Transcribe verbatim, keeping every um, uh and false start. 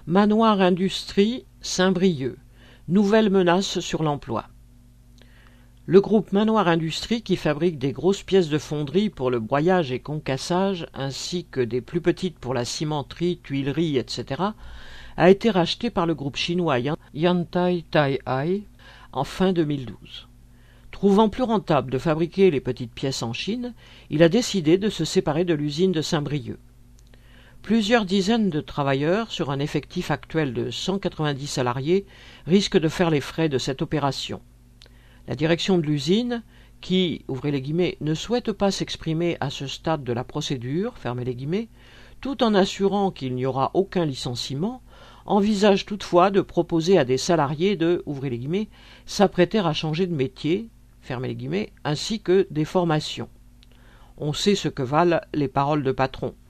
Manoir Industrie, Saint-Brieuc. Nouvelle menace sur l'emploi. Le groupe Manoir Industrie, qui fabrique des grosses pièces de fonderie pour le broyage et concassage, ainsi que des plus petites pour la cimenterie, tuilerie, et cetera, a été racheté par le groupe chinois Yantai Taihai en fin deux mille douze. Trouvant plus rentable de fabriquer les petites pièces en Chine, il a décidé de se séparer de l'usine de Saint-Brieuc. Plusieurs dizaines de travailleurs, sur un effectif actuel de cent quatre-vingt-dix salariés, risquent de faire les frais de cette opération. La direction de l'usine, qui, ouvrez les guillemets, ne souhaite pas s'exprimer à ce stade de la procédure, fermez les guillemets, tout en assurant qu'il n'y aura aucun licenciement, envisage toutefois de proposer à des salariés de, ouvrez les guillemets, s'apprêter à changer de métier, fermez les guillemets, ainsi que des formations. On sait ce que valent les paroles de patron.